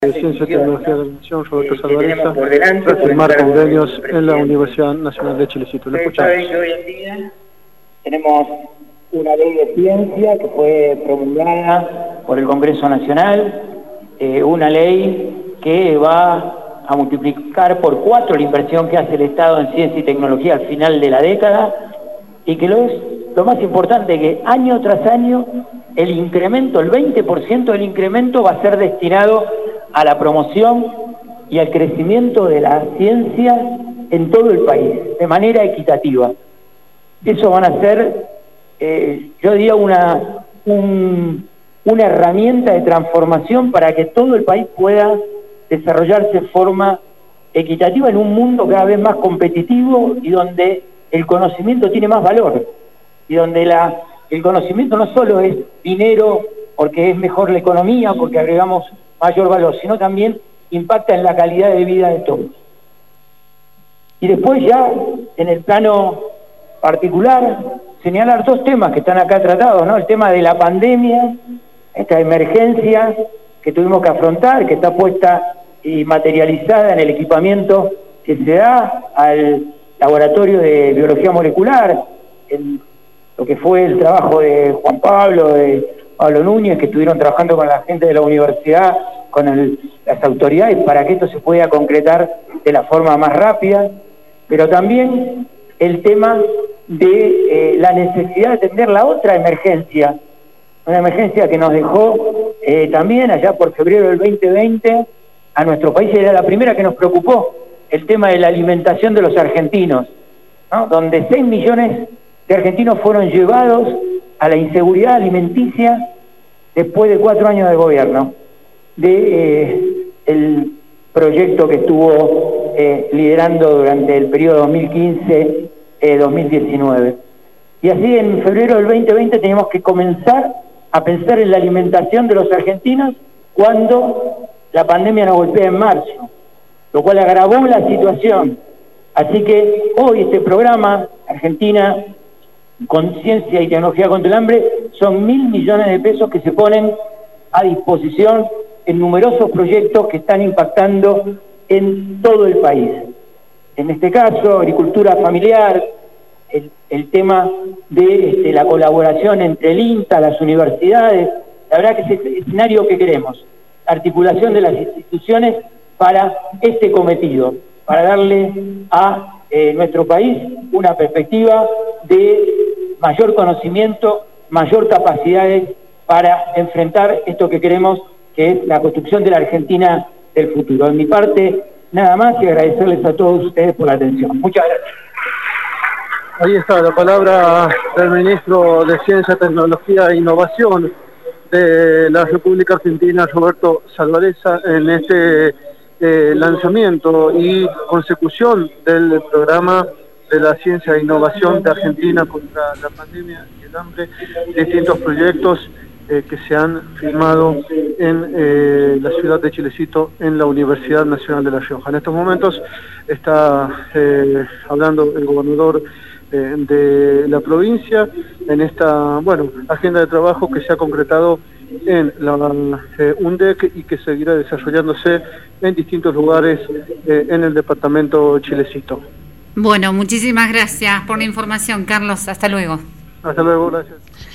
de Ciencia y Tecnología de la Nación, Roberto Salvarezza, para firmar convenios en la Universidad Nacional de Chilecito. Lo escuchamos. Hoy en día tenemos una ley de ciencia que fue promulgada por el Congreso Nacional, una ley que va a multiplicar por 4 la inversión que hace el Estado en ciencia y tecnología al final de la década, y que lo más importante, que año tras año el incremento, el 20% del incremento va a ser destinado a la promoción y al crecimiento de la ciencia en todo el país, de manera equitativa. Eso van a ser, yo diría, una herramienta de transformación para que todo el país pueda desarrollarse de forma equitativa en un mundo cada vez más competitivo y donde el conocimiento tiene más valor, y donde el conocimiento no solo es dinero porque es mejor la economía, porque agregamos mayor valor, sino también impacta en la calidad de vida de todos. Y después ya, en el plano particular, señalar 2 temas que están acá tratados, ¿no? El tema de la pandemia, esta emergencia que tuvimos que afrontar, que está puesta y materializada en el equipamiento que se da al laboratorio de biología molecular, en lo que fue el trabajo de Juan Pablo, de Pablo Núñez, que estuvieron trabajando con la gente de la universidad, con las autoridades, para que esto se pueda concretar de la forma más rápida, pero también el tema de la necesidad de atender la otra emergencia, una emergencia que nos dejó también allá por febrero del 2020 a nuestro país, era la primera que nos preocupó, el tema de la alimentación de los argentinos, ¿no? Donde 6 millones de argentinos fueron llevados a la inseguridad alimenticia después de 4 años de gobierno, el proyecto que estuvo liderando durante el periodo 2015-2019. Y así en febrero del 2020 teníamos que comenzar a pensar en la alimentación de los argentinos cuando la pandemia nos golpea en marzo, lo cual agravó la situación. Así que hoy este programa, Argentina con Ciencia y Tecnología contra el Hambre, son 1.000 millones de pesos que se ponen a disposición en numerosos proyectos que están impactando en todo el país. En este caso, agricultura familiar, el tema de la colaboración entre el INTA, las universidades, la verdad que es el escenario que queremos, articulación de las instituciones para este cometido, para darle a nuestro país una perspectiva de mayor conocimiento, mayor capacidades para enfrentar esto que queremos, que es la construcción de la Argentina del futuro. De mi parte, nada más, y agradecerles a todos ustedes por la atención. Muchas gracias. Ahí está la palabra del ministro de Ciencia, Tecnología e Innovación de la República Argentina, Roberto Salvarezza, en este lanzamiento y consecución del programa de la ciencia e innovación de Argentina contra la pandemia y el hambre, distintos proyectos que se han firmado en la ciudad de Chilecito, en la Universidad Nacional de La Rioja. En estos momentos está hablando el gobernador de la provincia en esta agenda de trabajo que se ha concretado en la UNDEC y que seguirá desarrollándose en distintos lugares en el departamento Chilecito. Bueno, muchísimas gracias por la información, Carlos. Hasta luego. Hasta luego, gracias.